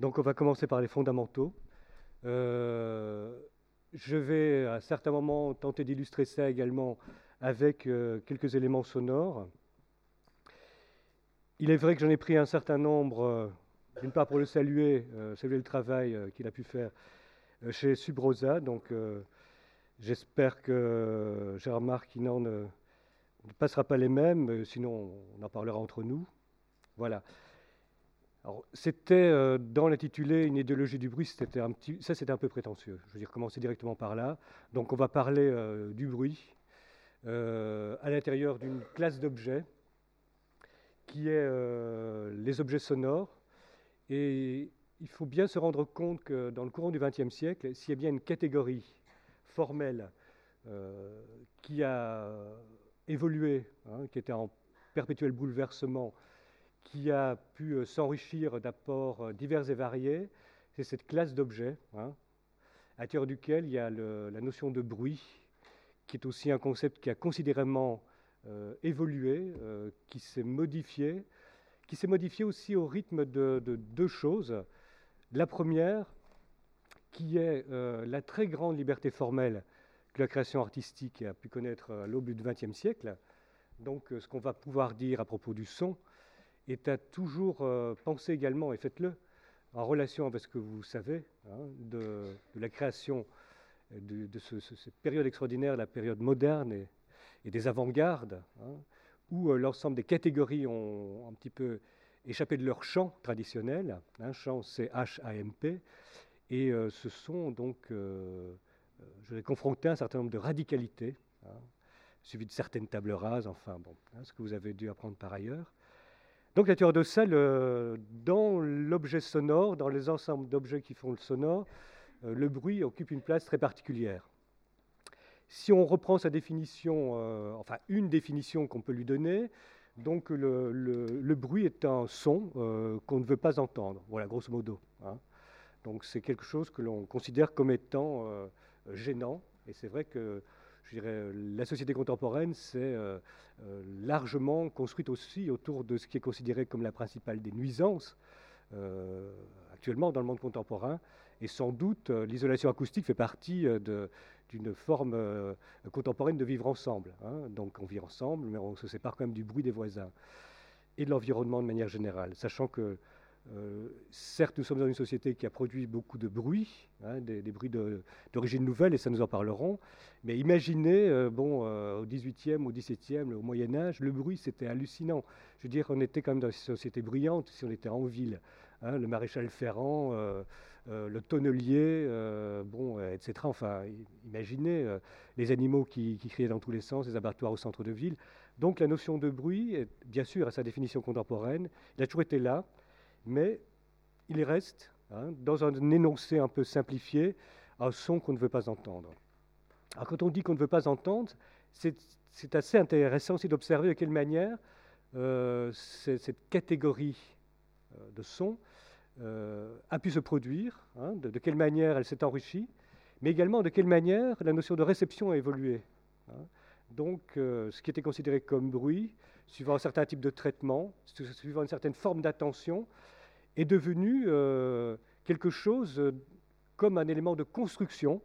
Donc on va commencer par les fondamentaux. Je vais à certains moments tenter d'illustrer ça également avec quelques éléments sonores. Il est vrai que j'en ai pris un certain nombre, d'une part pour le saluer le travail qu'il a pu faire chez Subrosa. Donc j'espère que Gérard Quinan ne passera pas les mêmes, sinon on en parlera entre nous. Voilà. Alors, c'était dans l'intitulé une idéologie du bruit, c'était un peu prétentieux. Je veux dire, commencer directement par là. Donc on va parler du bruit à l'intérieur d'une classe d'objets qui est les objets sonores. Et il faut bien se rendre compte que dans le courant du XXe siècle, s'il y a bien une catégorie formelle qui a évolué, qui était en perpétuel bouleversement, qui a pu s'enrichir d'apports divers et variés, c'est cette classe d'objets, à l'intérieur duquel il y a la notion de bruit, qui est aussi un concept qui a considérablement évolué, qui s'est modifié aussi au rythme de deux choses. La première, qui est la très grande liberté formelle que la création artistique a pu connaître à l'aube du XXe siècle. Donc ce qu'on va pouvoir dire à propos du son est à toujours penser également, et faites-le, en relation avec ce que vous savez de la création de cette période extraordinaire, la période moderne et des avant-gardes, où l'ensemble des catégories ont un petit peu échappé de leur champ traditionnel. Champ, c'est H-A-M-P, et ce sont donc, je vais confronter un certain nombre de radicalités, suivi de certaines tables rases, enfin bon, ce que vous avez dû apprendre par ailleurs. Donc la théorie de ça, dans l'objet sonore, dans les ensembles d'objets qui font le sonore, le bruit occupe une place très particulière. Si on reprend sa définition, enfin une définition qu'on peut lui donner, donc le bruit est un son qu'on ne veut pas entendre, voilà, grosso modo. Donc c'est quelque chose que l'on considère comme étant gênant, et c'est vrai que je dirais, la société contemporaine s'est largement construite aussi autour de ce qui est considéré comme la principale des nuisances actuellement dans le monde contemporain. Et sans doute, l'isolation acoustique fait partie d'une forme contemporaine de vivre ensemble. Donc on vit ensemble, mais on se sépare quand même du bruit des voisins et de l'environnement de manière générale, sachant que certes, nous sommes dans une société qui a produit beaucoup de bruit, des bruits d'origine nouvelle, et ça nous en parlerons. Mais imaginez, au XVIIIe, au XVIIe, au Moyen-Âge, le bruit, c'était hallucinant. Je veux dire, on était quand même dans une société bruyante si on était en ville. Le maréchal Ferrand, le tonnelier, etc. Enfin, imaginez les animaux qui criaient dans tous les sens, les abattoirs au centre de ville. Donc la notion de bruit, bien sûr, à sa définition contemporaine, il a toujours été là. Mais il reste, dans un énoncé un peu simplifié, un son qu'on ne veut pas entendre. Alors quand on dit qu'on ne veut pas entendre, c'est assez intéressant aussi d'observer de quelle manière cette catégorie de son a pu se produire, de quelle manière elle s'est enrichie, mais également de quelle manière la notion de réception a évolué. Donc ce qui était considéré comme bruit, suivant un certain type de traitement, suivant une certaine forme d'attention, est devenu quelque chose comme un élément de construction.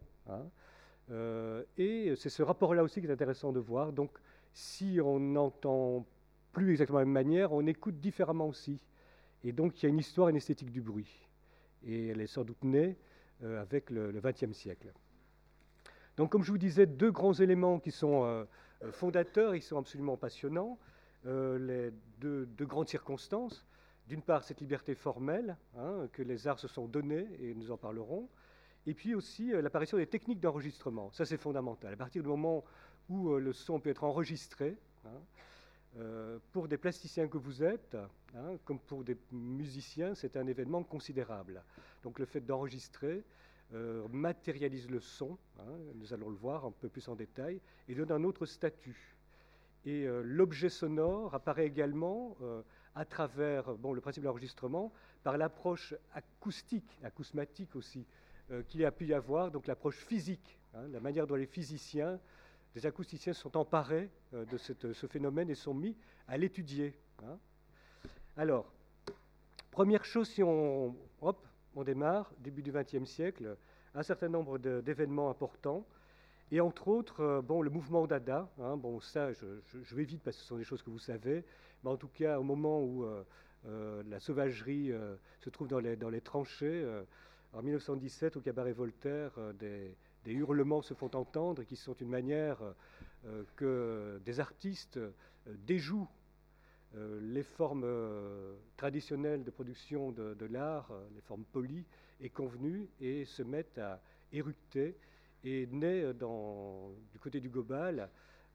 Et c'est ce rapport-là aussi qui est intéressant de voir. Donc, si on n'entend plus exactement de la même manière, on écoute différemment aussi. Et donc, il y a une histoire, une esthétique du bruit. Et elle est sans doute née avec le XXe siècle. Donc, comme je vous disais, deux grands éléments qui sont fondateurs, ils sont absolument passionnants. Les deux grandes circonstances. D'une part, cette liberté formelle que les arts se sont donnés, et nous en parlerons, et puis aussi l'apparition des techniques d'enregistrement. Ça, c'est fondamental. À partir du moment où le son peut être enregistré, pour des plasticiens que vous êtes, comme pour des musiciens, c'est un événement considérable. Donc le fait d'enregistrer matérialise le son, nous allons le voir un peu plus en détail, et donne un autre statut. Et l'objet sonore apparaît également à travers le principe de l'enregistrement, par l'approche acoustique, acousmatique aussi, qu'il y a pu y avoir, donc l'approche physique, la manière dont les physiciens, les acousticiens sont emparés de ce phénomène et sont mis à l'étudier. Alors, première chose, si on on démarre, début du XXe siècle, un certain nombre d'événements importants, et entre autres, le mouvement Dada, hein, ça, je vais vite parce que ce sont des choses que vous savez, mais en tout cas, au moment où la sauvagerie se trouve dans les tranchées, en 1917, au cabaret Voltaire, des hurlements se font entendre, qui sont une manière que des artistes déjouent les formes traditionnelles de production de l'art, les formes polies et convenues, et se mettent à éructer. Et naît du côté du Gobal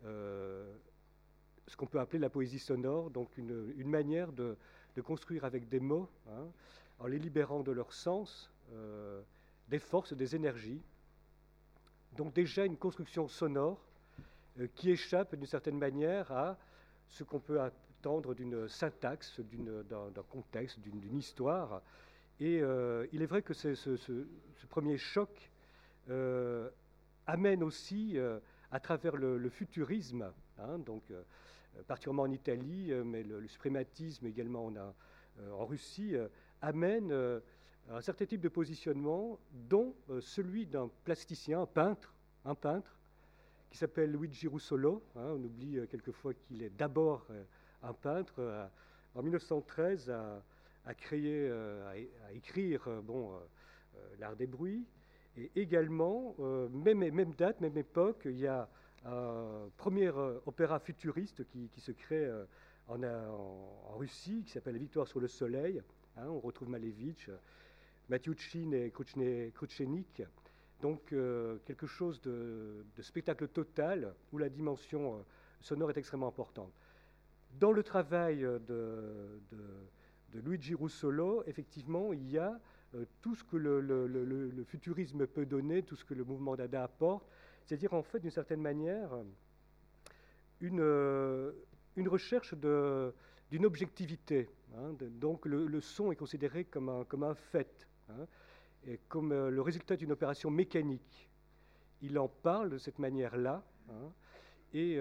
ce qu'on peut appeler la poésie sonore, donc une manière de construire avec des mots, hein, en les libérant de leur sens, des forces, des énergies. Donc déjà une construction sonore qui échappe d'une certaine manière à ce qu'on peut attendre d'une syntaxe, d'un contexte, d'une histoire. Et il est vrai que ce premier choc amène aussi, à travers le futurisme, hein, donc particulièrement en Italie, mais le suprématisme également en Russie, amène un certain type de positionnement, dont celui d'un plasticien, un peintre, qui s'appelle Luigi Russolo. Hein, on oublie quelquefois qu'il est d'abord un peintre. En 1913, à écrire l'art des bruits. Et également, même date, même époque, il y a un premier opéra futuriste qui se crée en Russie, qui s'appelle Victoire sur le soleil. Hein, on retrouve Malevitch, Matiouchine et Krouchenik. Donc quelque chose de spectacle total, où la dimension sonore est extrêmement importante. Dans le travail de Luigi Russolo, effectivement, il y a tout ce que le futurisme peut donner, tout ce que le mouvement Dada apporte, c'est-à-dire en fait d'une certaine manière une recherche d'une objectivité. Hein, donc le son est considéré comme un fait, hein, et comme le résultat d'une opération mécanique. Il en parle de cette manière-là, hein, et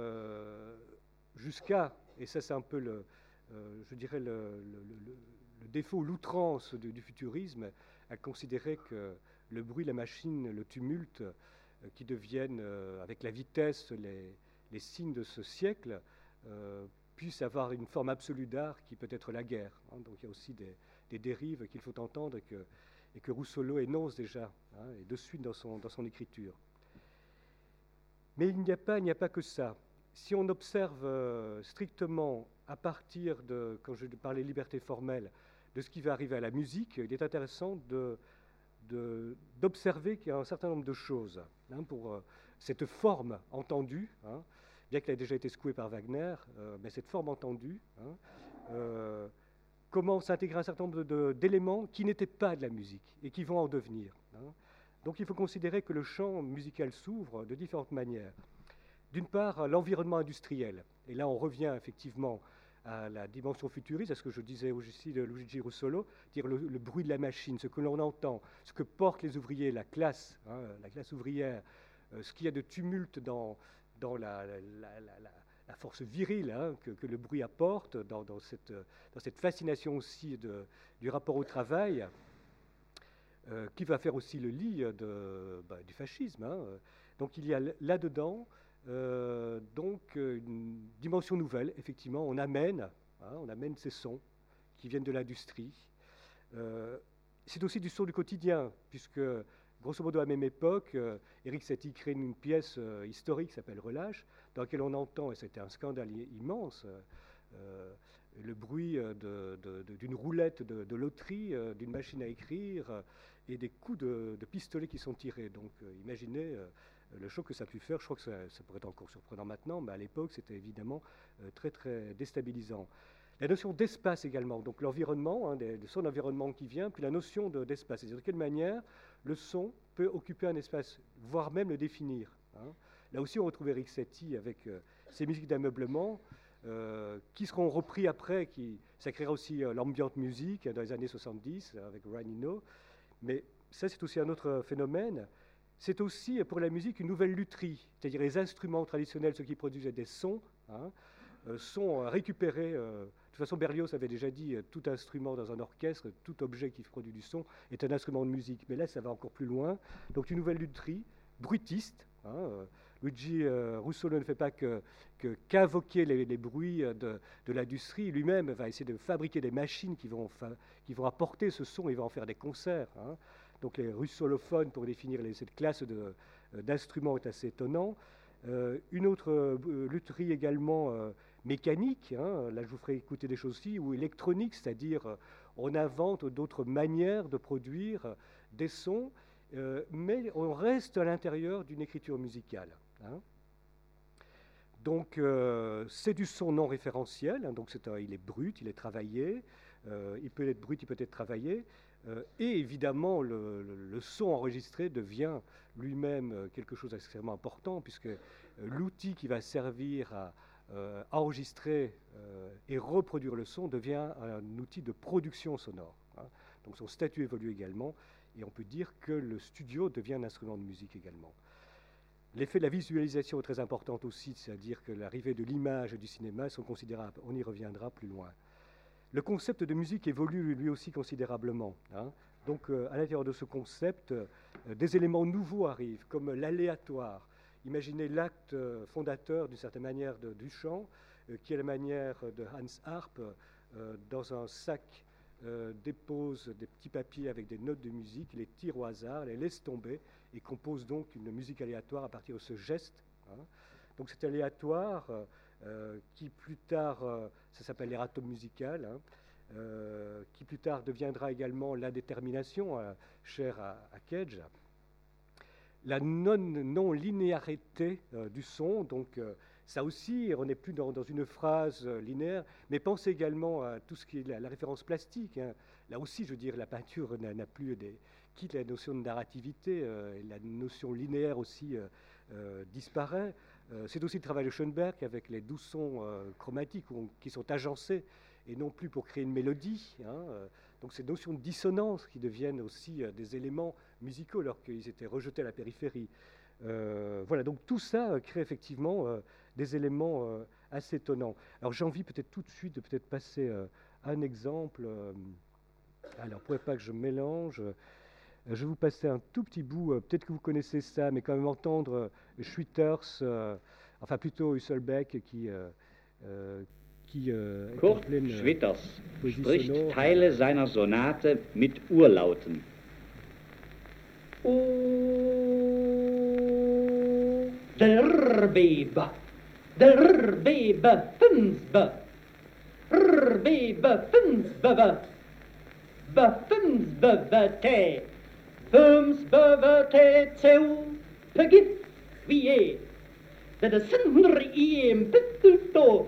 jusqu'à, et ça c'est un peu je dirais le défaut, l'outrance du futurisme, à considérer que le bruit, la machine, le tumulte, qui deviennent, avec la vitesse, les signes de ce siècle, puissent avoir une forme absolue d'art qui peut être la guerre. Hein. Donc il y a aussi des dérives qu'il faut entendre et que Russolo énonce déjà, hein, et de suite dans son écriture. Mais il n'y a pas que ça. Si on observe strictement à partir de, quand je parlais liberté formelle, de ce qui va arriver à la musique, il est intéressant d'observer qu'il y a un certain nombre de choses, hein, pour cette forme entendue, hein, bien qu'elle ait déjà été secouée par Wagner, mais cette forme entendue, hein, comment s'intégrer un certain nombre d'éléments qui n'étaient pas de la musique et qui vont en devenir. Hein. Donc il faut considérer que le champ musical s'ouvre de différentes manières. D'une part, l'environnement industriel. Et là, on revient effectivement à la dimension futuriste, à ce que je disais aussi de Luigi Russolo, dire le bruit de la machine, ce que l'on entend, ce que portent les ouvriers, la classe ouvrière, ce qu'il y a de tumulte dans la force virile, hein, que le bruit apporte, dans cette fascination aussi du rapport au travail, qui va faire aussi le lit du fascisme. Hein. Donc il y a là-dedans donc une dimension nouvelle. Effectivement, on amène ces sons qui viennent de l'industrie. C'est aussi du son du quotidien, puisque grosso modo à la même époque, Éric Satie crée une pièce historique qui s'appelle Relâche, dans laquelle on entend, et c'était un scandale immense, le bruit d'une roulette de loterie, d'une machine à écrire, et des coups de pistolet qui sont tirés. Donc imaginez le choc que ça a pu faire. Je crois que ça pourrait être encore surprenant maintenant, mais à l'époque, c'était évidemment très, très déstabilisant. La notion d'espace également, donc l'environnement, hein, de son environnement qui vient, puis la notion d'espace, c'est-à-dire de quelle manière le son peut occuper un espace, voire même le définir. Hein. Là aussi, on retrouve Éric Satie avec ses musiques d'ameublement, qui seront repris après, ça créera aussi l'ambiante musique dans les années 70 avec Ryan Eno. Mais ça, c'est aussi un autre phénomène. C'est aussi pour la musique une nouvelle lutherie, c'est-à-dire les instruments traditionnels, ceux qui produisaient des sons, hein, sont récupérés. De toute façon, Berlioz avait déjà dit tout instrument dans un orchestre, tout objet qui produit du son est un instrument de musique. Mais là, ça va encore plus loin. Donc une nouvelle lutherie, bruitiste. Luigi Russolo ne fait pas qu'invoquer les bruits de l'industrie. Lui-même va essayer de fabriquer des machines qui vont apporter ce son. Il va en faire des concerts. Donc les russolophones, pour définir cette classe d'instruments, est assez étonnant. Une autre lutherie également mécanique, là je vous ferai écouter des choses aussi, ou électronique, c'est-à-dire on invente d'autres manières de produire des sons, mais on reste à l'intérieur d'une écriture musicale. Donc c'est du son non référentiel, donc il est brut, il est travaillé, il peut être brut, il peut être travaillé, et évidemment le son enregistré devient lui-même quelque chose d'extrêmement important, puisque l'outil qui va servir à enregistrer et reproduire le son devient un outil de production sonore. Donc son statut évolue également, et on peut dire que le studio devient un instrument de musique également. L'effet de la visualisation est très important aussi, c'est-à-dire que l'arrivée de l'image et du cinéma sont considérables. On y reviendra plus loin. Le concept de musique évolue lui aussi considérablement. Donc à l'intérieur de ce concept, des éléments nouveaux arrivent, comme l'aléatoire. Imaginez l'acte fondateur d'une certaine manière du chant, qui est la manière de Hans Arp, dans un sac dépose des petits papiers avec des notes de musique, les tire au hasard, les laisse tomber et compose donc une musique aléatoire à partir de ce geste. Donc cet aléatoire, qui plus tard, ça s'appelle l'erratum musical, qui plus tard deviendra également l'indétermination, chère à Cage. La non-linéarité du son, donc ça aussi, on n'est plus dans une phrase linéaire, mais pensez également à tout ce qui est la référence plastique. Là aussi, je veux dire, la peinture n'a plus quitte la notion de narrativité, et la notion linéaire aussi disparaît. C'est aussi le travail de Schoenberg avec les 12 sons chromatiques qui sont agencés et non plus pour créer une mélodie. Donc ces notions de dissonance qui deviennent aussi des éléments musicaux alors qu'ils étaient rejetés à la périphérie. Voilà, donc tout ça crée effectivement des éléments assez étonnants. Alors j'ai envie peut-être tout de suite de peut-être passer à un exemple. Alors pour pas que je mélange, je vais vous passer un tout petit bout, peut-être que vous connaissez ça, mais quand même entendre Schwitters, enfin plutôt Husselbeck qui Kurt Schwitters spricht Teile seiner Sonate mit Urlauten. Der Bebe, Finsbe, Bebe, Finsbe, Finsbe, te, Finsbe, te, seu, Pegif, wie, de Sindri iem Pitto,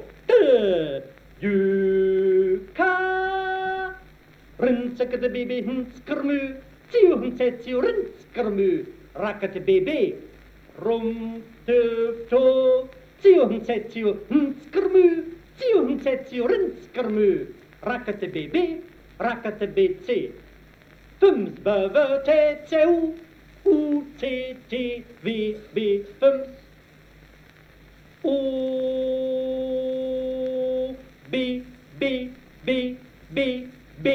Juka, Rinseke de Baby Hinskermu, Tiu Rinskermu, Racket Baby, Rum Tufto, Tiu Hinskermu, Tiu Rinskermu, Racket Baby, Racket BC, Fums Bave Teu, UTTVB Fums, O B, B, B, B, B,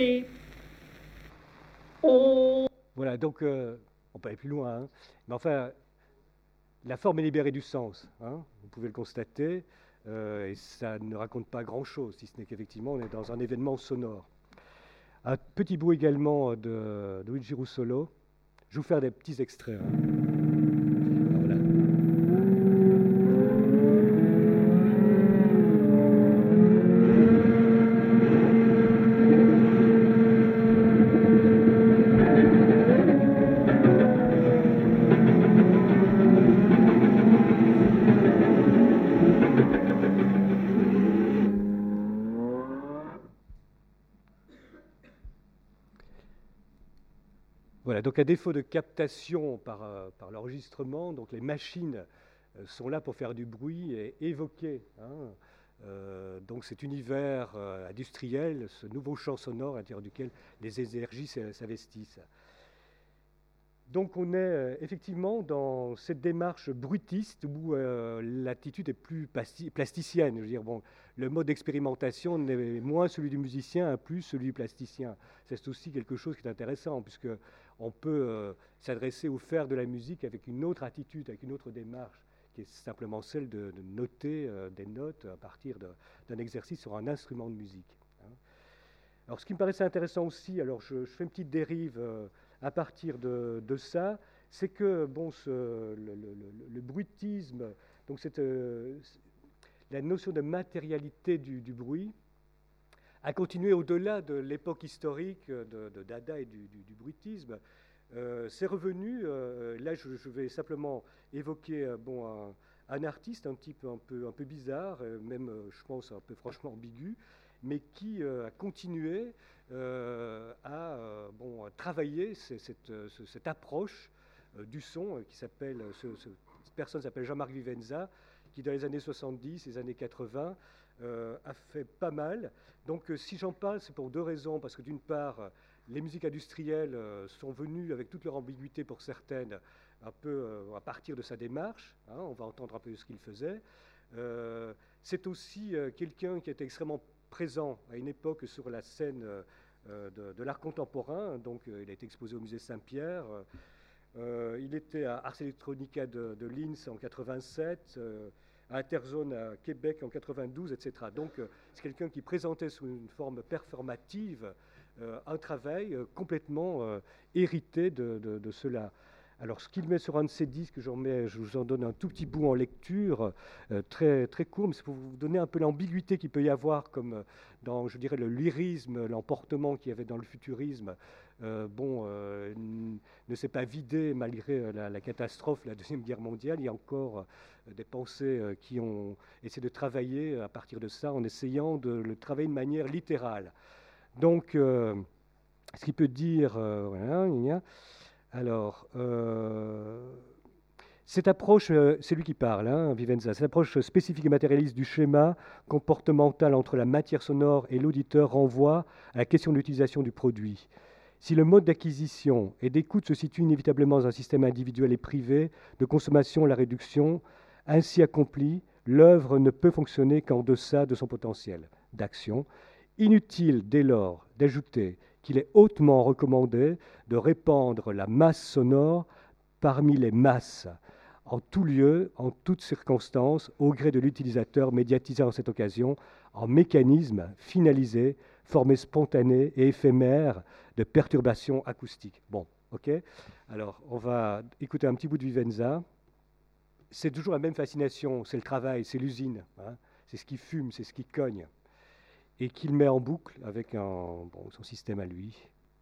O. Voilà, donc on peut aller plus loin, mais enfin, la forme est libérée du sens, vous pouvez le constater, et ça ne raconte pas grand-chose, si ce n'est qu'effectivement on est dans un événement sonore. Un petit bout également de Luigi Russolo. Je vais vous faire des petits extraits. Voilà. Voilà, donc à défaut de captation par l'enregistrement, donc les machines sont là pour faire du bruit et évoquer donc cet univers industriel, ce nouveau champ sonore à l'intérieur duquel les énergies s'investissent. Donc on est effectivement dans cette démarche brutiste où l'attitude est plus plasticienne. Je veux dire, bon, le mode d'expérimentation n'est moins celui du musicien, plus celui du plasticien. C'est aussi quelque chose qui est intéressant, puisque on peut s'adresser ou faire de la musique avec une autre attitude, avec une autre démarche, qui est simplement celle de noter des notes à partir d'un exercice sur un instrument de musique. Alors ce qui me paraissait intéressant aussi, alors je fais une petite dérive à partir de ça, c'est que bon, le bruitisme, donc la notion de matérialité du bruit, a continué au-delà de l'époque historique de Dada et du bruitisme. C'est revenu, là je vais simplement évoquer un artiste, un type un peu bizarre, même je pense un peu franchement ambigu, mais qui a continué à travailler cette approche du son qui s'appelle, cette personne s'appelle Jean-Marc Vivenza, qui dans les années 70, les années 80, a fait pas mal. Donc si j'en parle, c'est pour deux raisons, parce que d'une part, les musiques industrielles sont venues avec toute leur ambiguïté pour certaines, un peu à partir de sa démarche, hein, on va entendre un peu ce qu'il faisait. C'est aussi quelqu'un qui était extrêmement présent à une époque sur la scène de l'art contemporain. Donc il a été exposé au musée Saint-Pierre. Il était à Ars Electronica de Linz en 87, à Interzone à Québec en 92, etc. Donc c'est quelqu'un qui présentait sous une forme performative un travail complètement hérité de cela. Alors, ce qu'il met sur un de ses disques, je vous en donne un tout petit bout en lecture, très, très court, mais c'est pour vous donner un peu l'ambiguïté qu'il peut y avoir, comme dans, je dirais, le lyrisme, l'emportement qu'il y avait dans le futurisme, ne s'est pas vidé malgré la catastrophe, la Deuxième Guerre mondiale. Il y a encore des pensées qui ont essayé de travailler à partir de ça, en essayant de le travailler de manière littérale. Donc, ce qu'il peut dire, voilà, alors, cette approche, c'est lui qui parle, hein, Vivenza, cette approche spécifique et matérialiste du schéma comportemental entre la matière sonore et l'auditeur renvoie à la question de l'utilisation du produit. Si le mode d'acquisition et d'écoute se situe inévitablement dans un système individuel et privé de consommation et la réduction, ainsi accomplie, l'œuvre ne peut fonctionner qu'en deçà de son potentiel d'action. Inutile dès lors d'ajouter qu'il est hautement recommandé de répandre la masse sonore parmi les masses, en tout lieu, en toutes circonstances, au gré de l'utilisateur médiatisé en cette occasion, en mécanisme finalisé, formé spontané et éphémère de perturbations acoustiques. Bon, ok. Alors, on va écouter un petit bout de Vivenza. C'est toujours la même fascination, c'est le travail, c'est l'usine, hein. C'est ce qui fume, c'est ce qui cogne, et qu'il met en boucle avec son système à lui.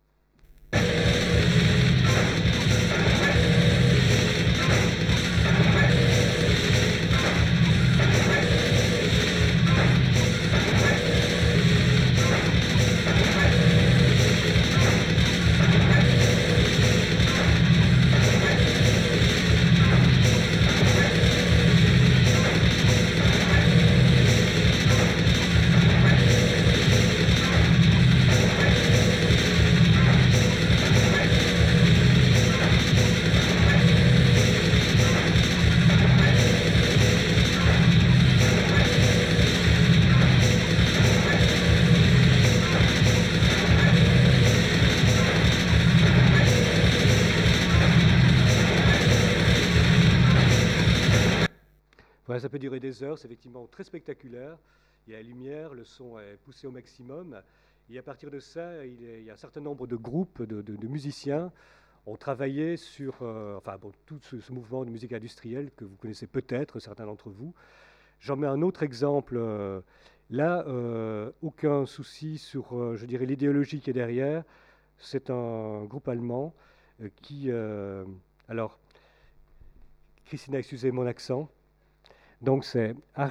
Voilà, ça peut durer des heures, c'est effectivement très spectaculaire. Il y a la lumière, le son est poussé au maximum. Et à partir de ça, il y a un certain nombre de groupes de musiciens ont travaillé sur tout ce mouvement de musique industrielle que vous connaissez peut-être, certains d'entre vous. J'en mets un autre exemple. Là, aucun souci sur, je dirais, l'idéologie qui est derrière. C'est un groupe allemand qui... alors, Christina, excusez mon accent. Donc c'est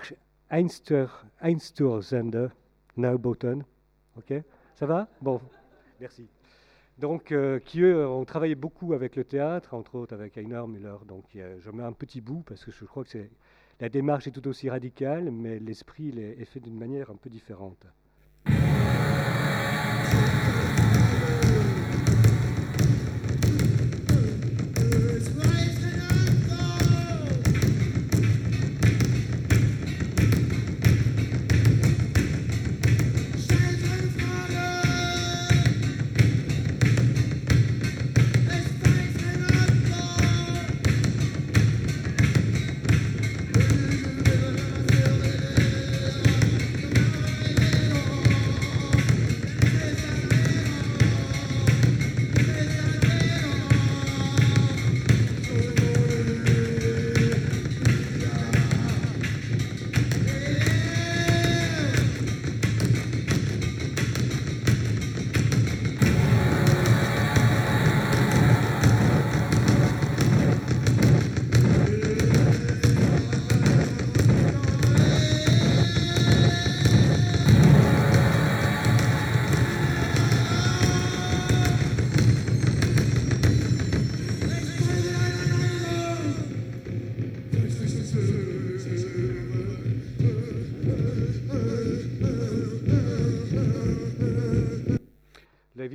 Einstürzende Neubauten. Ok, ça va? Bon, merci. Donc, qui eux ont travaillé beaucoup avec le théâtre, entre autres avec Einar Müller. Donc, je mets un petit bout parce que je crois que la démarche est tout aussi radicale, mais l'esprit est fait d'une manière un peu différente.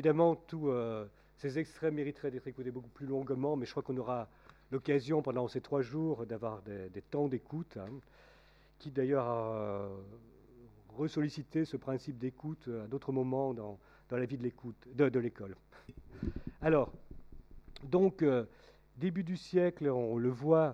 évidemment, tous ces extraits mériteraient d'être écoutés beaucoup plus longuement, mais je crois qu'on aura l'occasion pendant ces 3 jours d'avoir des temps d'écoute, hein, qui d'ailleurs a ressollicité ce principe d'écoute à d'autres moments dans la vie de l'école. Alors, donc, début du siècle, on le voit,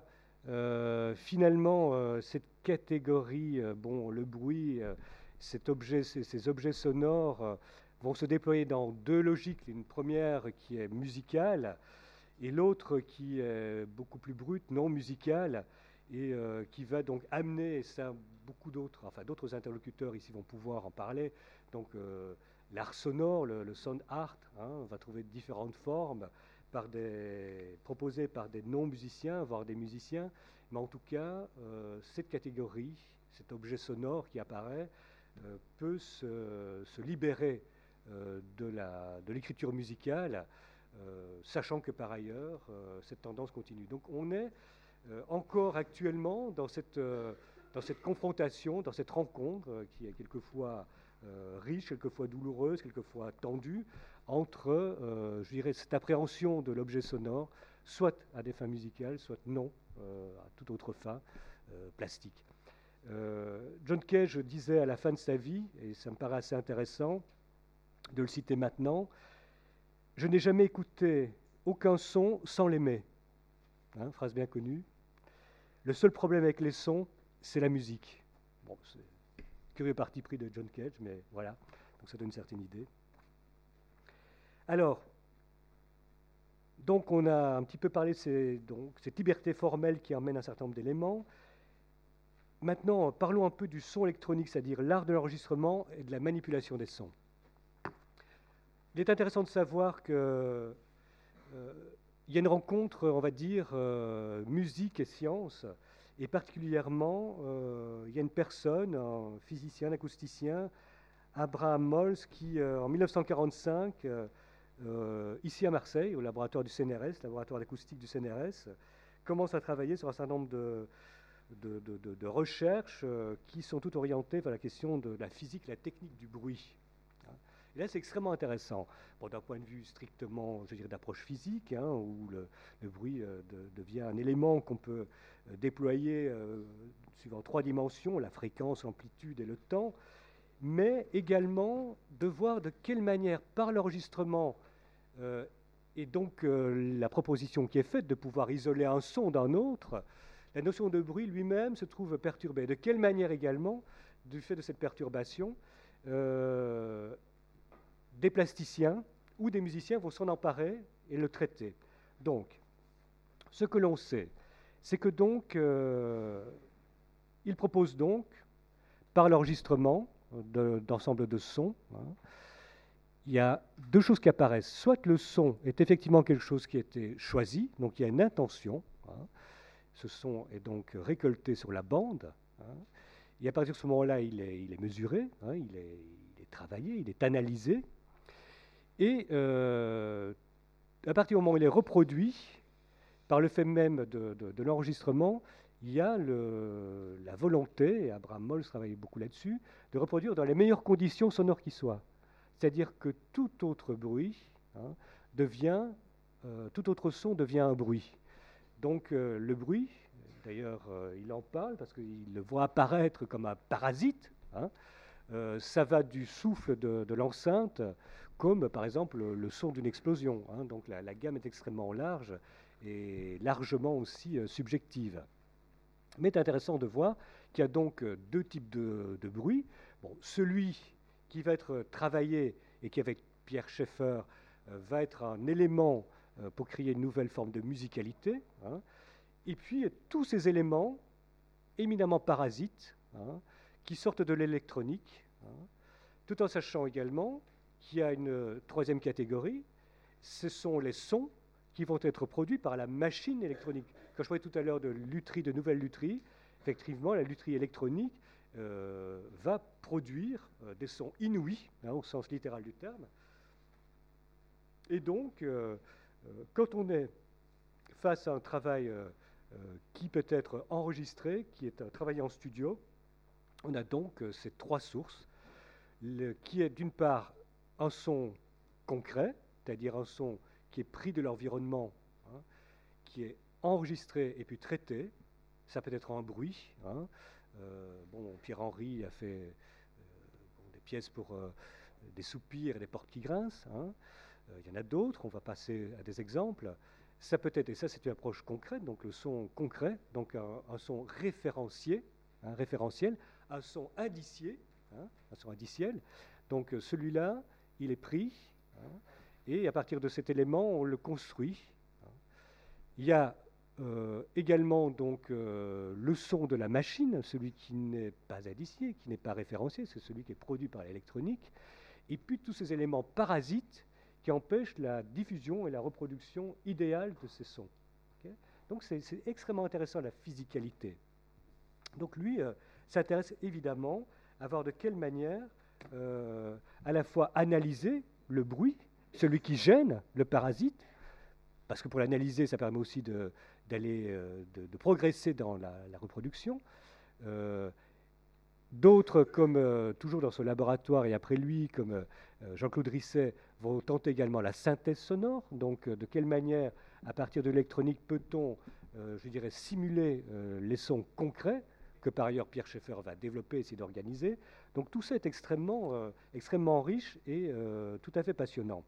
finalement, cette catégorie, le bruit, ces objets sonores vont se déployer dans 2 logiques. Une première qui est musicale et l'autre qui est beaucoup plus brute, non musicale, et qui va donc amener, ça beaucoup d'autres interlocuteurs ici vont pouvoir en parler, donc l'art sonore, le sound art, hein, on va trouver différentes formes proposées par des non-musiciens, voire des musiciens, mais en tout cas, cette catégorie, cet objet sonore qui apparaît, peut se libérer de l'écriture musicale, sachant que par ailleurs, cette tendance continue. Donc on est encore actuellement dans cette confrontation, dans cette rencontre qui est quelquefois riche, quelquefois douloureuse, quelquefois tendue, entre, je dirais, cette appréhension de l'objet sonore, soit à des fins musicales, soit non, à toute autre fin, plastique. John Cage disait à la fin de sa vie, et ça me paraît assez intéressant de le citer maintenant, « Je n'ai jamais écouté aucun son sans l'aimer. » Hein, phrase bien connue. Le seul problème avec les sons, c'est la musique. Bon, c'est curieux parti pris de John Cage, mais voilà, donc ça donne une certaine idée. Alors, donc on a un petit peu parlé de cette liberté formelle qui emmène un certain nombre d'éléments. Maintenant, parlons un peu du son électronique, c'est-à-dire l'art de l'enregistrement et de la manipulation des sons. Il est intéressant de savoir qu'il y a une rencontre, on va dire, musique et science, et particulièrement, il y a une personne, un physicien, un acousticien, Abraham Mols, qui, en 1945, ici à Marseille, au laboratoire du CNRS, laboratoire d'acoustique du CNRS, commence à travailler sur un certain nombre de recherches qui sont toutes orientées vers la question de la physique, la technique du bruit. Et là, c'est extrêmement intéressant. Bon, d'un point de vue strictement, je dirais, d'approche physique, hein, où le bruit devient un élément qu'on peut déployer suivant 3 dimensions, la fréquence, l'amplitude et le temps, mais également de voir de quelle manière, par l'enregistrement, et donc la proposition qui est faite de pouvoir isoler un son d'un autre, la notion de bruit lui-même se trouve perturbée. De quelle manière également, du fait de cette perturbation, des plasticiens ou des musiciens vont s'en emparer et le traiter. Donc, ce que l'on sait, c'est que donc, il propose donc, par l'enregistrement d'ensemble de sons, hein, il y a 2 choses qui apparaissent. Soit le son est effectivement quelque chose qui a été choisi, donc il y a une intention, hein, ce son est donc récolté sur la bande, hein, et à partir de ce moment-là, il est mesuré, hein, il est travaillé, il est analysé, et à partir du moment où il est reproduit, par le fait même de l'enregistrement, il y a la volonté, et Abraham Mols travaille beaucoup là-dessus, de reproduire dans les meilleures conditions sonores qui soient. C'est-à-dire que tout autre bruit, hein, tout autre son devient un bruit. Donc le bruit, d'ailleurs il en parle parce qu'il le voit apparaître comme un parasite, hein, ça va du souffle de l'enceinte, comme par exemple le son d'une explosion, hein, donc la gamme est extrêmement large et largement aussi subjective. Mais c'est intéressant de voir qu'il y a donc 2 types de bruit. Bon, celui qui va être travaillé et qui, avec Pierre Schaeffer, va être un élément pour créer une nouvelle forme de musicalité, hein. Et puis tous ces éléments éminemment parasites, hein, qui sortent de l'électronique, hein, tout en sachant également qu'il y a une 3e catégorie, ce sont les sons qui vont être produits par la machine électronique. Quand je parlais tout à l'heure de lutherie, de nouvelle lutherie, effectivement, la lutherie électronique va produire des sons inouïs, hein, au sens littéral du terme. Et donc, quand on est face à un travail qui peut être enregistré, qui est un travail en studio, on a donc ces 3 sources, qui est d'une part un son concret, c'est-à-dire un son qui est pris de l'environnement, hein, qui est enregistré et puis traité. Ça peut être un bruit. Hein. Pierre-Henry a fait des pièces pour des soupirs et des portes qui grincent. Hein. Il y en a d'autres, on va passer à des exemples. Ça peut être, et ça c'est une approche concrète, donc le son concret, donc un son référencié, référentiel, un son indicié, hein, un son indiciel. Donc celui-là, il est pris, hein, et à partir de cet élément, on le construit. Hein. Il y a également donc le son de la machine, celui qui n'est pas indicié, qui n'est pas référencié, c'est celui qui est produit par l'électronique, et puis tous ces éléments parasites qui empêchent la diffusion et la reproduction idéale de ces sons. Okay. Donc c'est extrêmement intéressant la physicalité. Donc lui s'intéresse évidemment à voir de quelle manière à la fois analyser le bruit, celui qui gêne, le parasite, parce que pour l'analyser, ça permet aussi de progresser dans la reproduction. D'autres, comme toujours dans ce laboratoire et après lui, comme Jean-Claude Risset, vont tenter également la synthèse sonore. Donc, de quelle manière, à partir de l'électronique, peut-on, je dirais, simuler les sons concrets que par ailleurs Pierre Schaeffer va développer, essayer d'organiser. Donc, tout ça est extrêmement riche et tout à fait passionnant.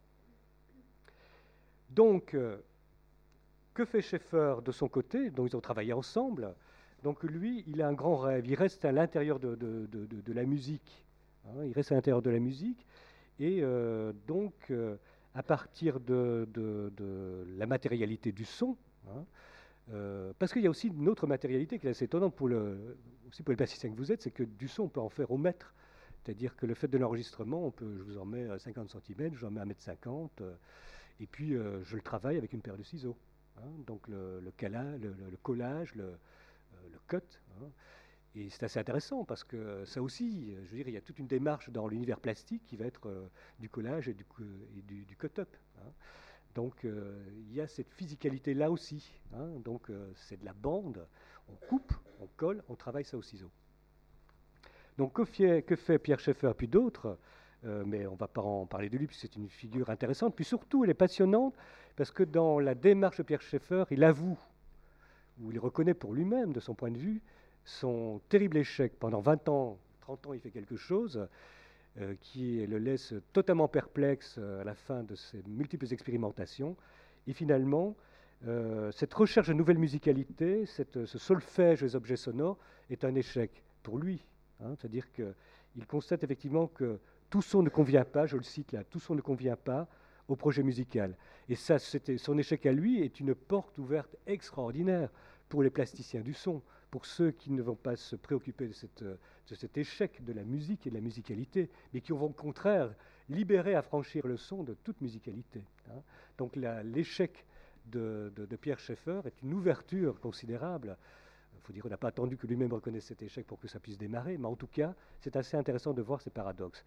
Donc, que fait Schaeffer de son côté? Donc, ils ont travaillé ensemble. Donc lui, il a un grand rêve. Il reste à l'intérieur de la musique. Hein, il reste à l'intérieur de la musique. Et donc, à partir de la matérialité du son, hein, parce qu'il y a aussi une autre matérialité qui est assez étonnante aussi pour les plasticiens que vous êtes, c'est que du son, on peut en faire au mètre. C'est-à-dire que le fait de l'enregistrement, je vous en mets 50 cm, j'en mets 1,50 m, et puis je le travaille avec une paire de ciseaux. Hein, donc le collage, le cut. Hein. Et c'est assez intéressant parce que ça aussi, je veux dire, il y a toute une démarche dans l'univers plastique qui va être du collage et du cut-up. Hein. Donc il y a cette physicalité là aussi. Hein. Donc c'est de la bande, on coupe, on colle, on travaille ça au ciseau. Donc que fait Pierre Schaeffer puis d'autres, mais on ne va pas en parler de lui puisque c'est une figure intéressante. Puis surtout, elle est passionnante parce que dans la démarche de Pierre Schaeffer, il avoue, où il reconnaît pour lui-même, de son point de vue, son terrible échec. Pendant 20 ans, 30 ans, il fait quelque chose qui le laisse totalement perplexe à la fin de ses multiples expérimentations. Et finalement, cette recherche de nouvelles musicalités, ce solfège des objets sonores, est un échec pour lui. Hein, c'est-à-dire qu'il constate effectivement que tout son ne convient pas, je le cite là, tout son ne convient pas au projet musical. Et ça, son échec à lui est une porte ouverte extraordinaire pour les plasticiens du son, pour ceux qui ne vont pas se préoccuper de cet échec de la musique et de la musicalité, mais qui vont au contraire libérer, affranchir le son de toute musicalité. Hein. Donc l'échec de Pierre Schaeffer est une ouverture considérable. Il faut dire qu'on n'a pas attendu que lui-même reconnaisse cet échec pour que ça puisse démarrer, mais en tout cas, c'est assez intéressant de voir ces paradoxes.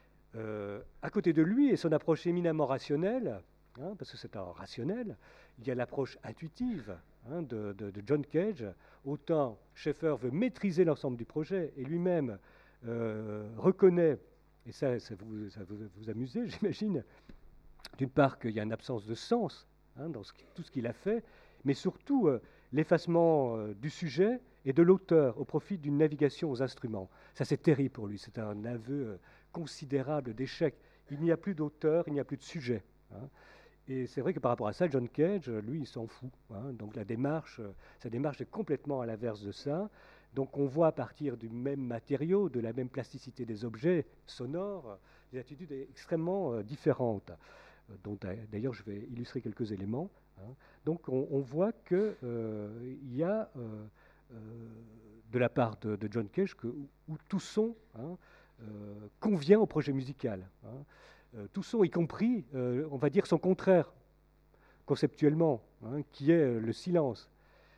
À côté de lui, et son approche éminemment rationnelle, hein, parce que c'est un rationnel, il y a l'approche intuitive hein, de John Cage. Autant Schaeffer veut maîtriser l'ensemble du projet et lui-même reconnaît, et ça vous amuser, j'imagine, d'une part qu'il y a une absence de sens hein, dans tout ce qu'il a fait, mais surtout l'effacement du sujet et de l'auteur au profit d'une navigation aux instruments. Ça, c'est terrible pour lui. C'est un aveu considérable d'échec. Il n'y a plus d'auteur, il n'y a plus de sujet. Hein. Et c'est vrai que par rapport à ça, John Cage, lui, il s'en fout. Hein. Donc sa démarche est complètement à l'inverse de ça. Donc on voit à partir du même matériau, de la même plasticité des objets sonores, des attitudes extrêmement différentes, dont d'ailleurs je vais illustrer quelques éléments. Hein. Donc on voit qu'il y a de la part de John Cage où tout son hein, convient au projet musical. Hein. Tout son, y compris, on va dire son contraire, conceptuellement, hein, qui est le silence.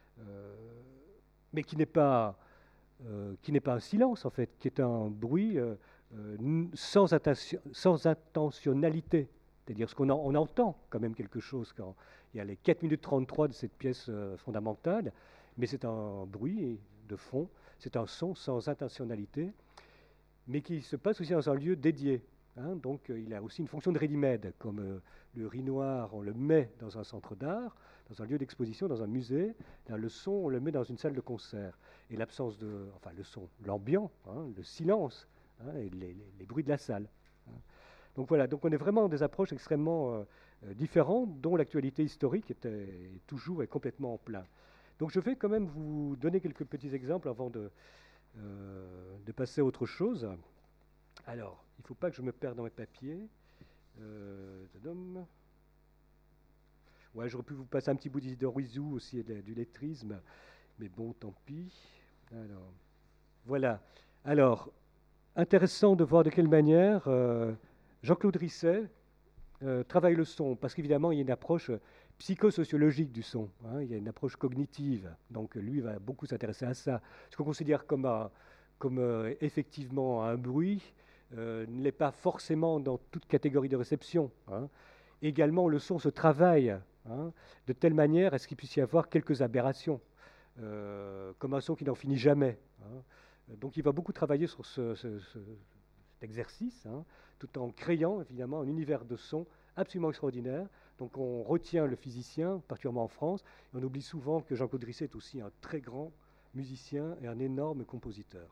Mais qui n'est pas un silence, en fait, qui est un bruit sans intentionnalité. C'est-à-dire on entend quand même quelque chose quand il y a les 4 minutes 33 de cette pièce fondamentale, mais c'est un bruit de fond, c'est un son sans intentionnalité, mais qui se passe aussi dans un lieu dédié. hein, donc il a aussi une fonction de ready-made, comme le riz noir, on le met dans un centre d'art, dans un lieu d'exposition, dans un musée. Là, le son, on le met dans une salle de concert. Et l'absence de, enfin le son, l'ambiant, hein, le silence, hein, et les bruits de la salle. Hein. Donc voilà, donc on est vraiment dans des approches extrêmement différentes, dont l'actualité historique est toujours et complètement en plein. Donc je vais quand même vous donner quelques petits exemples avant de passer à autre chose. Alors, il ne faut pas que je me perde dans mes papiers. Ouais, j'aurais pu vous passer un petit bout d'Isidore Huizou aussi et du lettrisme, mais bon, tant pis. Alors, voilà. Alors, intéressant de voir de quelle manière Jean-Claude Risset travaille le son, parce qu'évidemment, il y a une approche psychosociologique du son, hein, il y a une approche cognitive, donc lui va beaucoup s'intéresser à ça. Ce qu'on considère comme effectivement un bruit ne l'est pas forcément dans toute catégorie de réception. Hein. Également, le son se travaille hein, de telle manière à ce qu'il puisse y avoir quelques aberrations, comme un son qui n'en finit jamais. Hein. Donc il va beaucoup travailler sur cet exercice, hein, tout en créant évidemment un univers de son absolument extraordinaire. Donc on retient le physicien, particulièrement en France, et on oublie souvent que Jean-Claude Risset est aussi un très grand musicien et un énorme compositeur.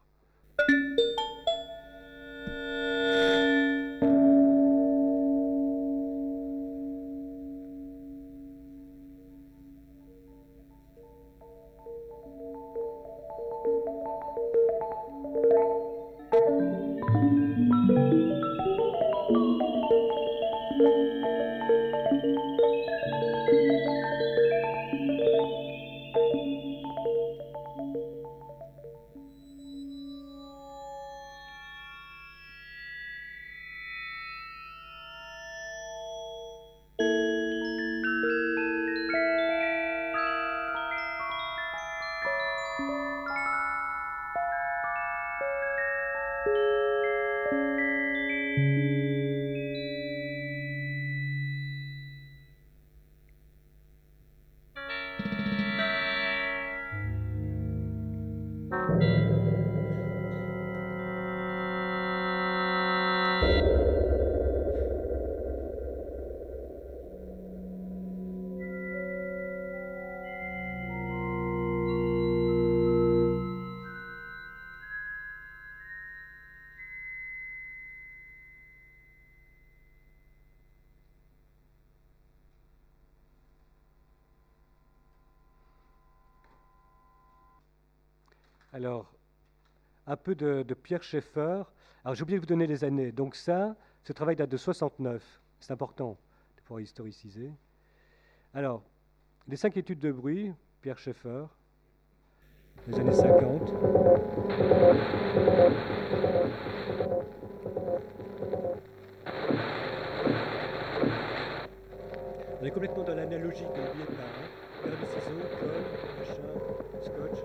Alors, un peu de Pierre Schaeffer. Alors, j'ai oublié de vous donner les années. Donc ça, ce travail date de 69. C'est important de pouvoir historiciser. Alors, les 5 études de bruit, Pierre Schaeffer, les années 50. On est complètement dans l'analogie, n'oubliez pas. Hein. Paire de ciseaux, colle, machin, scotch.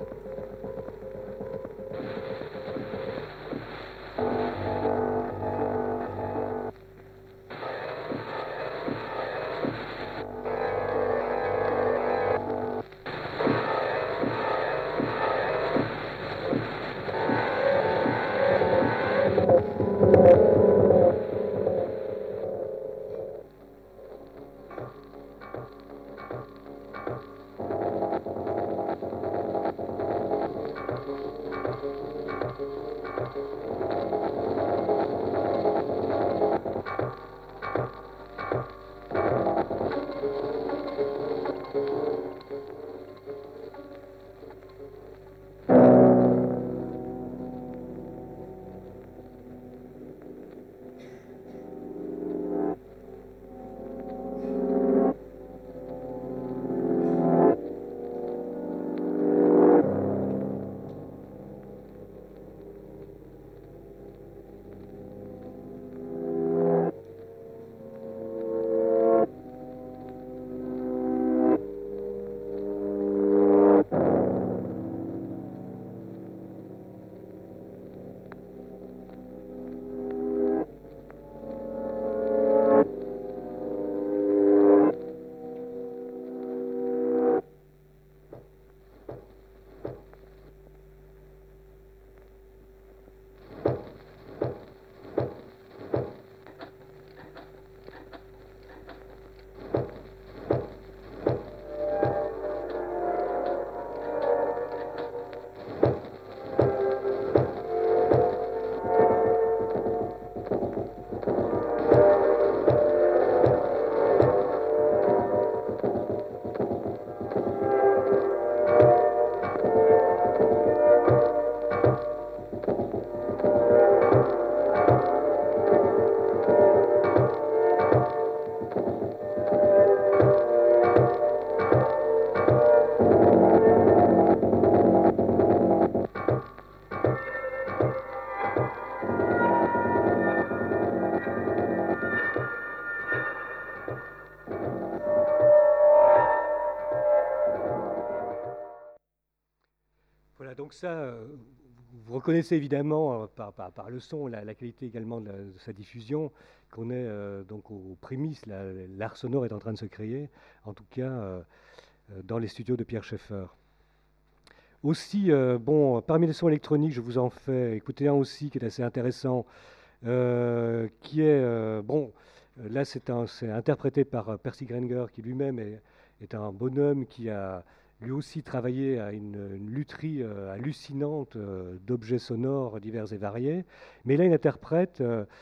donc ça, vous reconnaissez évidemment par le son, la qualité également de sa diffusion, qu'on est donc aux prémices, l'art sonore est en train de se créer, en tout cas dans les studios de Pierre Schaeffer. Aussi, bon, parmi les sons électroniques, je vous en fais écouter un aussi qui est assez intéressant, qui est, bon, là c'est interprété par Percy Grainger, qui lui-même est un bonhomme qui a lui aussi travaillé à une lutherie hallucinante d'objets sonores divers et variés. Mais là, il interprète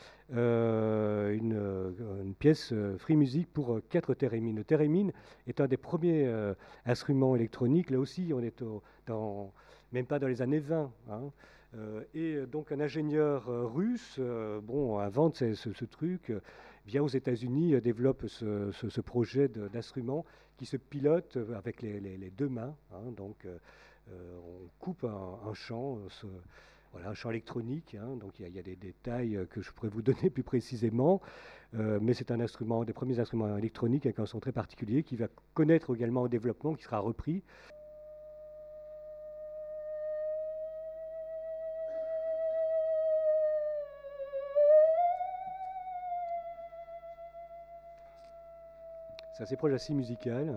une pièce free music pour 4 thérémines. Le thérémine est un des premiers instruments électroniques. Là aussi, on est même pas dans les années 20. Hein. Et donc un ingénieur russe bon, invente ce truc, vient aux États-Unis, développe ce projet d'instrument qui se pilote avec les 2 mains. Hein. Donc on coupe un chant, voilà, un chant électronique. Hein. Donc il y a des détails que je pourrais vous donner plus précisément. Mais c'est un instrument, des premiers instruments électroniques avec un son très particulier qui va connaître également un développement qui sera repris. C'est assez proche de la scie musicale.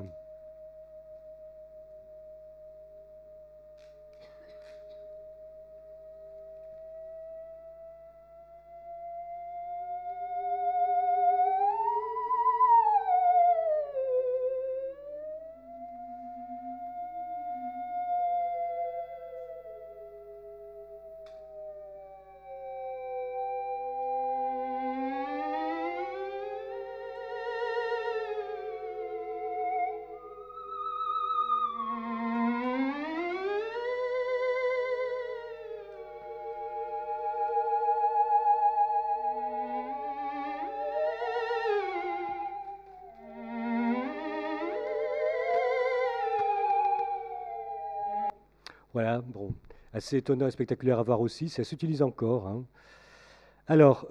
Voilà, bon, assez étonnant et spectaculaire à voir aussi, ça s'utilise encore. Hein. Alors,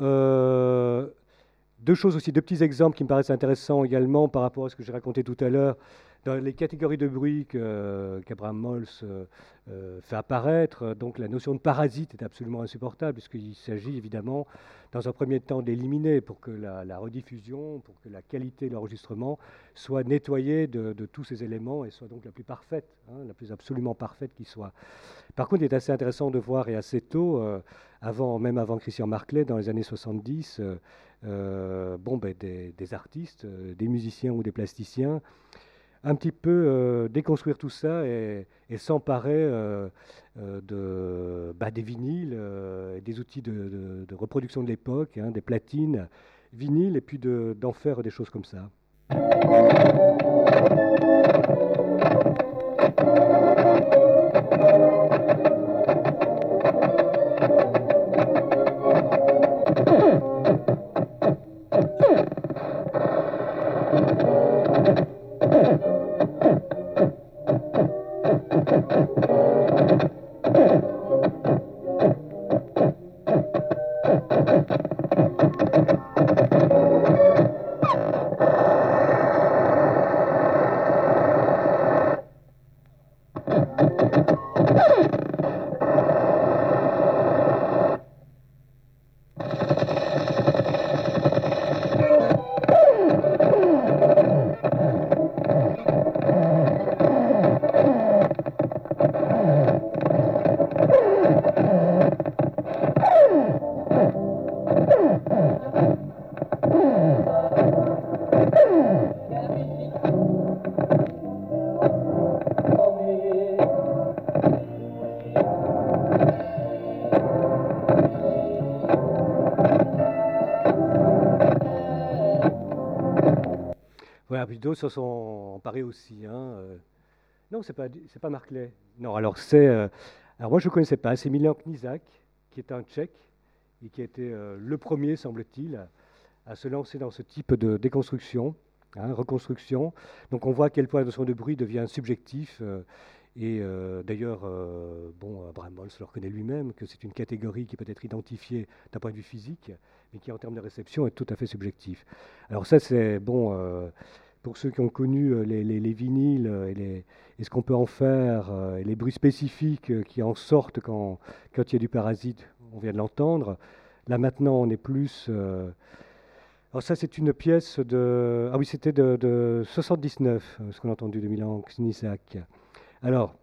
2 choses aussi, 2 petits exemples qui me paraissent intéressants également par rapport à ce que j'ai raconté tout à l'heure. Dans les catégories de bruit qu'Abraham Mols fait apparaître, donc la notion de parasite est absolument insupportable, puisqu'il s'agit évidemment, dans un premier temps, d'éliminer pour que la rediffusion, pour que la qualité de l'enregistrement soit nettoyée de tous ces éléments et soit donc la plus parfaite, hein, la plus absolument parfaite qui soit. Par contre, il est assez intéressant de voir, et assez tôt, même avant Christian Marclay, dans les années 70, bon, ben, des artistes, des musiciens ou des plasticiens, un petit peu déconstruire tout ça et s'emparer des vinyles, des outils de reproduction de l'époque, hein, des platines, vinyles, et puis d'en faire des choses comme ça. Voilà, puis d'autres se sont emparés aussi. Hein. Non, c'est pas Marclay. Non, alors alors moi je ne connaissais pas, c'est Milan Knizak, qui est un Tchèque, et qui a été le premier, semble-t-il, à se lancer dans ce type de déconstruction, hein, reconstruction. Donc on voit à quel point la notion de bruit devient subjectif. Et d'ailleurs, bon, Abraham Mols le reconnaît lui-même, que c'est une catégorie qui peut être identifiée d'un point de vue physique, mais qui en termes de réception est tout à fait subjectif. Alors ça, c'est bon, pour ceux qui ont connu les vinyles et ce qu'on peut en faire, et les bruits spécifiques qui en sortent quand il y a du parasite, on vient de l'entendre. Là maintenant, on est plus... alors ça, c'est une pièce de... Ah oui, c'était de 79, ce qu'on a entendu de Milan Knisak. Alors,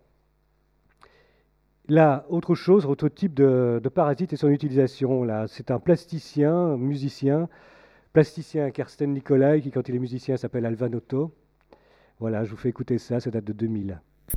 là, autre chose, autre type de parasite et son utilisation. Là, c'est un plasticien, musicien, plasticien Kersten Nicolai, qui quand il est musicien s'appelle Alvanotto. Voilà, je vous fais écouter ça, ça date de 2000.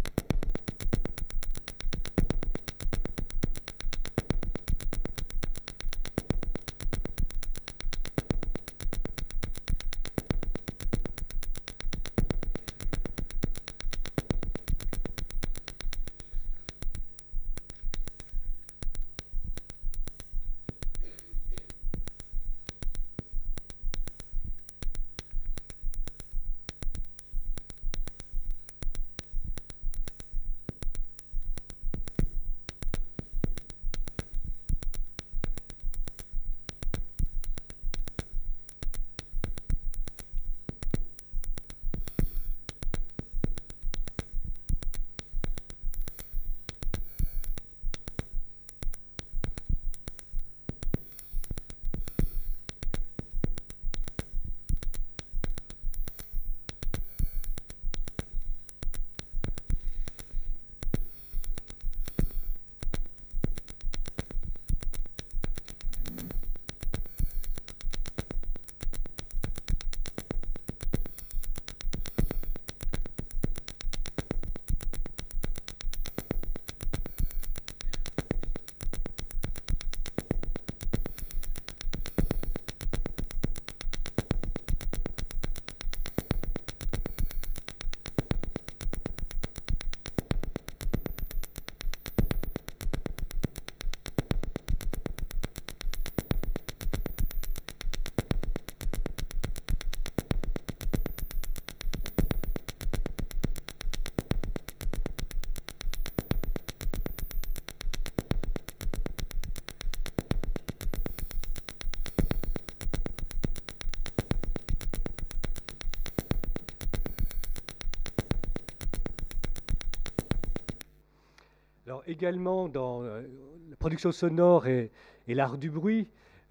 Alors également dans la production sonore et l'art du bruit,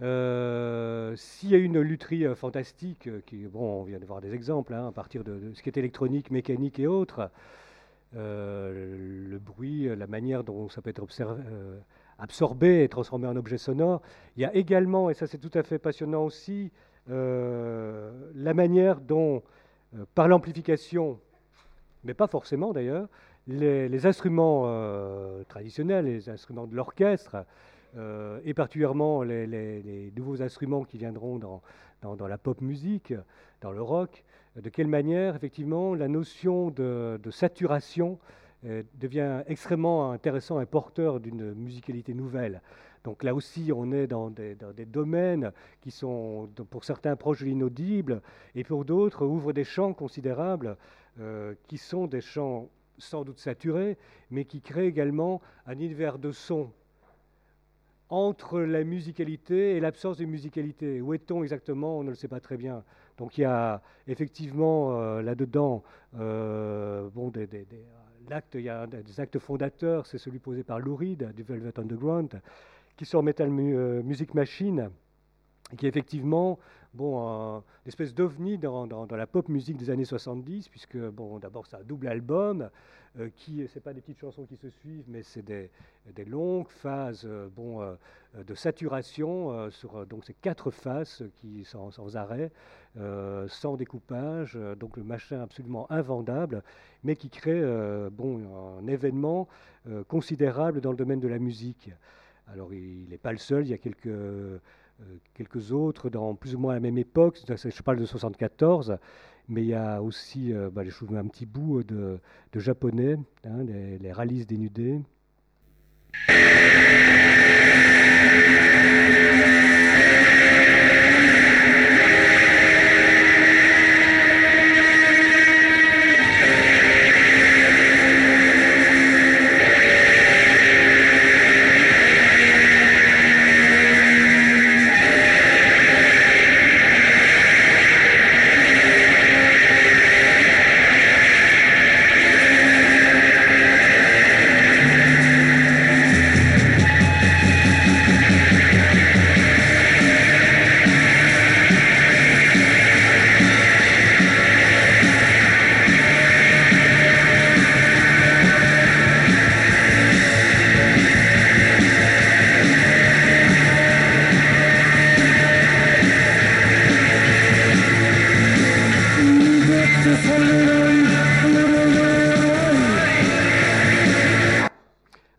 s'il y a une lutherie fantastique, bon, on vient de voir des exemples, hein, à partir de ce qui est électronique, mécanique et autres, le bruit, la manière dont ça peut être absorbé et transformé en objet sonore. Il y a également, et ça c'est tout à fait passionnant aussi, la manière dont, par l'amplification, mais pas forcément d'ailleurs, les instruments traditionnels, les instruments de l'orchestre, et particulièrement les nouveaux instruments qui viendront dans la pop musique, dans le rock, de quelle manière, effectivement, la notion de saturation devient extrêmement intéressant et porteur d'une musicalité nouvelle. Donc là aussi, on est dans des domaines qui sont, pour certains, proches de l'inaudible, et pour d'autres, ouvrent des champs considérables, qui sont des champs sans doute saturés, mais qui créent également un univers de son entre la musicalité et l'absence de musicalité. Où est-on exactement? On ne le sait pas très bien. Donc il y a effectivement là-dedans bon, il y a des actes fondateurs, c'est celui posé par Lou Reed du Velvet Underground, qui sort Metal Music Machine, qui est effectivement bon, une espèce d'ovni dans la pop musique des années 70, puisque bon, d'abord c'est un double album, qui c'est pas des petites chansons qui se suivent, mais c'est des longues phases bon, de saturation sur donc ces 4 faces qui sans arrêt, sans découpage, donc le machin absolument invendable, mais qui crée bon, un événement considérable dans le domaine de la musique. Alors il n'est pas le seul, il y a quelques autres dans plus ou moins la même époque, je parle de 74, mais il y a aussi, je vous mets un petit bout de japonais, hein, les Rallies dénudés.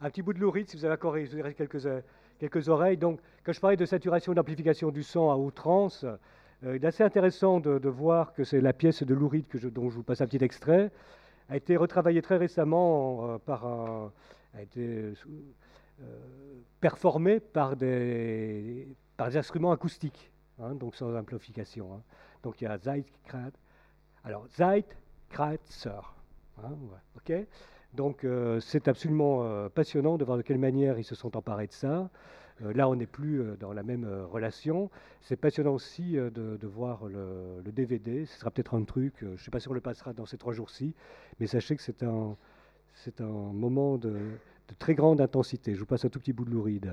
Un petit bout de Lou Reed, si vous avez encore quelques oreilles. Donc, quand je parlais de saturation et d'amplification du son à outrance, il est assez intéressant de voir que c'est la pièce de Lou Reed dont je vous passe un petit extrait, a été retravaillée très récemment a été performée par des instruments acoustiques, hein, donc sans amplification. Hein. Donc il y a Zeitkratzer. Hein, ouais, ok. Donc c'est absolument passionnant de voir de quelle manière ils se sont emparés de ça. Là, on n'est plus dans la même relation. C'est passionnant aussi de voir le DVD. Ce sera peut-être un truc, je ne sais pas si on le passera dans ces 3 jours-ci, mais sachez que c'est un moment de très grande intensité. Je vous passe un tout petit bout de Lou Reed.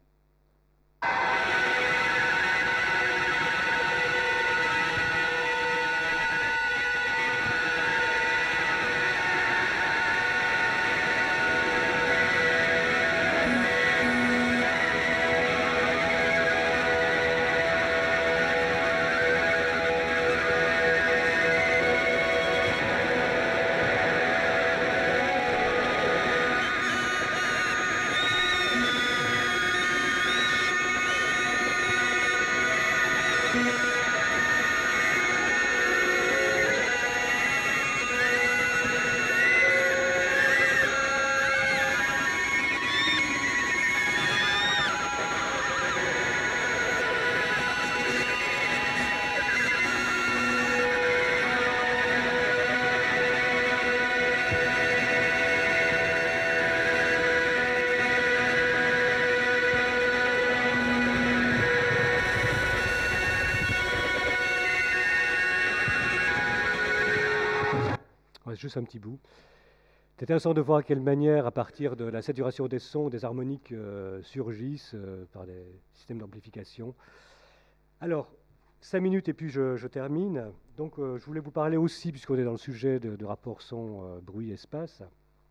Juste un petit bout. C'est intéressant de voir à quelle manière, à partir de la saturation des sons, des harmoniques surgissent par des systèmes d'amplification. Alors, 5 minutes et puis je termine. Donc, je voulais vous parler aussi, puisqu'on est dans le sujet de rapport son, bruit, espace,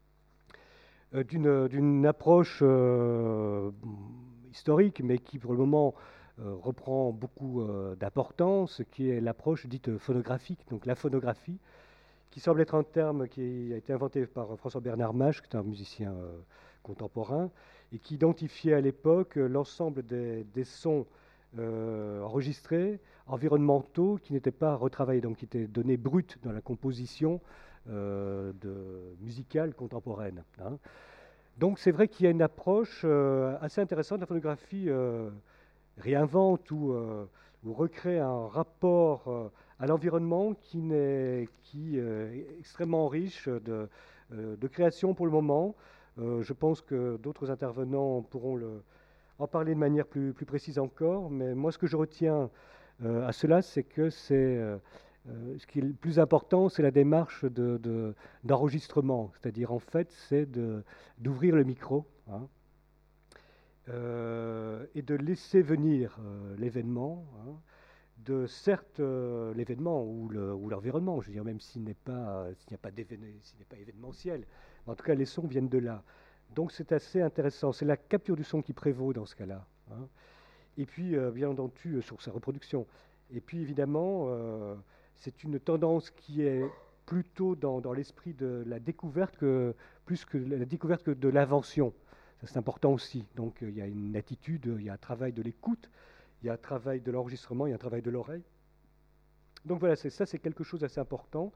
d'une approche historique, mais qui pour le moment reprend beaucoup d'importance, qui est l'approche dite phonographique, donc la phonographie, qui semble être un terme qui a été inventé par François-Bernard Mach, qui est un musicien contemporain, et qui identifiait à l'époque l'ensemble des sons enregistrés, environnementaux, qui n'étaient pas retravaillés, donc qui étaient données brutes dans la composition musicale contemporaine. Hein. Donc c'est vrai qu'il y a une approche assez intéressante. La phonographie réinvente ou recrée un rapport à l'environnement qui est extrêmement riche de création pour le moment. Je pense que d'autres intervenants pourront en parler de manière plus précise encore, mais moi ce que je retiens à cela, c'est que ce qui est le plus important, c'est la démarche d'enregistrement, c'est-à-dire en fait c'est d'ouvrir le micro, hein, et de laisser venir l'événement, hein, de certes l'événement ou l'environnement, je veux dire, même s'il n'y a pas événementiel, en tout cas les sons viennent de là. Donc c'est assez intéressant, c'est la capture du son qui prévaut dans ce cas-là. Hein. Et puis bien entendu sur sa reproduction. Et puis évidemment, c'est une tendance qui est plutôt dans l'esprit de la découverte plus que la découverte que de l'invention. C'est important aussi. Donc il y a une attitude, il y a un travail de l'écoute, il y a un travail de l'enregistrement, il y a un travail de l'oreille. Donc voilà, c'est quelque chose d'assez important.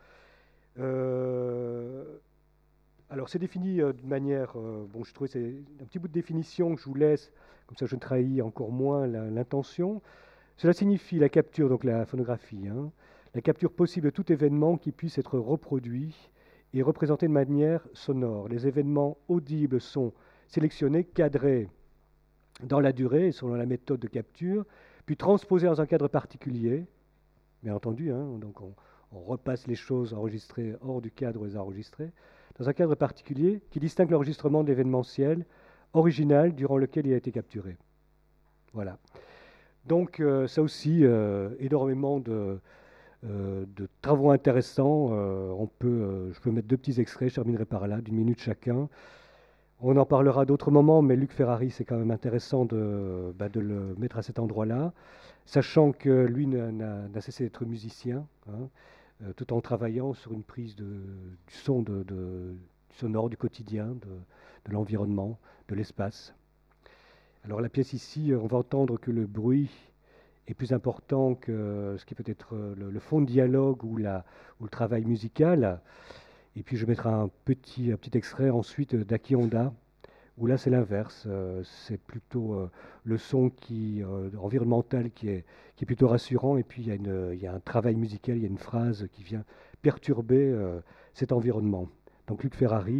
Alors c'est défini d'une manière, bon je trouvais c'est un petit bout de définition que je vous laisse, comme ça je ne trahis encore moins l'intention. Cela signifie la capture, donc la phonographie, hein, la capture possible de tout événement qui puisse être reproduit et représenté de manière sonore. Les événements audibles sont sélectionnés, cadrés dans la durée, selon la méthode de capture, puis transposés dans un cadre particulier, bien entendu, hein, donc on repasse les choses enregistrées hors du cadre les enregistrées, dans un cadre particulier qui distingue l'enregistrement de l'événementiel original durant lequel il a été capturé. Voilà. Donc ça aussi, énormément de travaux intéressants. Je peux mettre 2 petits extraits, je terminerai par là, d'1 minute chacun. On en parlera d'autres moments, mais Luc Ferrari, c'est quand même intéressant de le mettre à cet endroit-là, sachant que lui n'a cessé d'être musicien, hein, tout en travaillant sur une prise du son du sonore, du quotidien, de l'environnement, de l'espace. Alors la pièce ici, on va entendre que le bruit est plus important que ce qui peut être le fond de dialogue ou le travail musical. Et puis je mettrai un petit extrait ensuite d'Aki Honda, où là c'est l'inverse. C'est plutôt le son environnemental qui est plutôt rassurant. Et puis il y a un travail musical, il y a une phrase qui vient perturber cet environnement. Donc Luc Ferrari,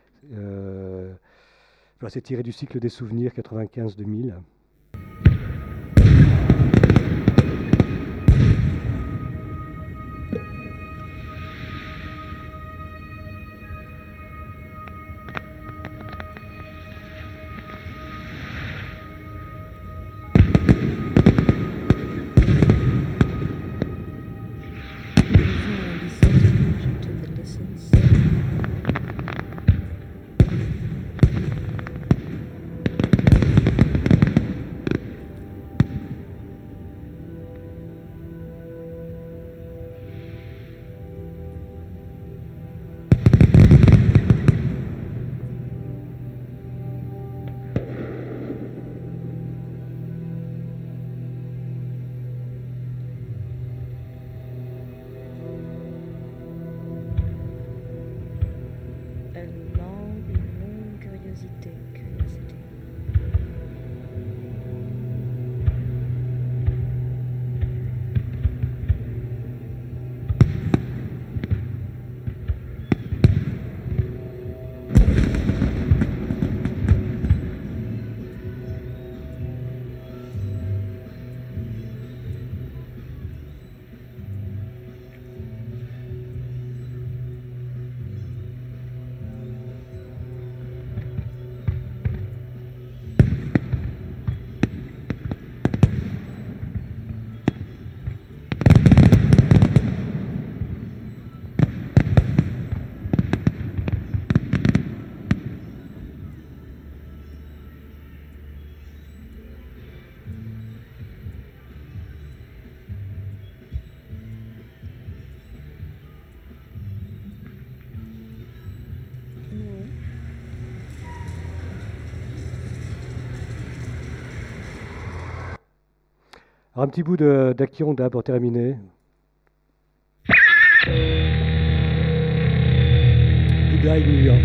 c'est tiré du cycle des souvenirs 95-2000. Alors un petit bout d'Aki Honda pour terminer. Bouddha et New York.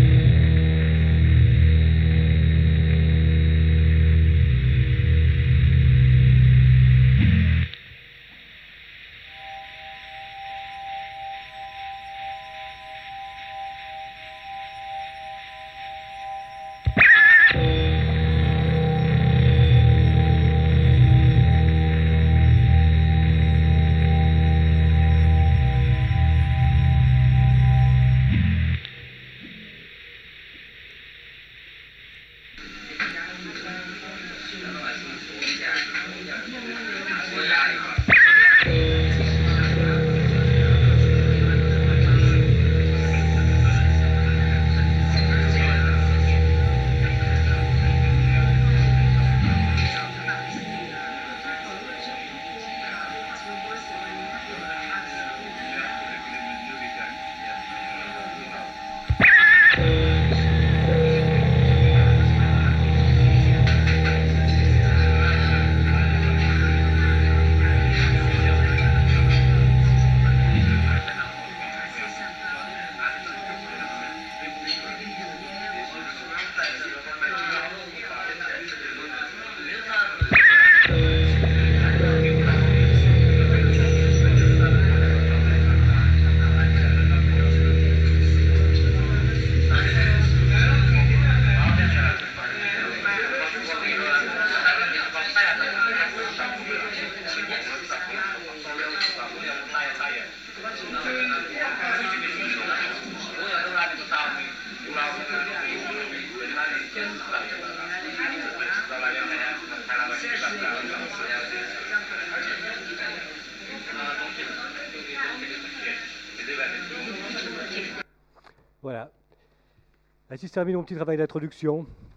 Voilà. Ainsi se termine mon petit travail d'introduction.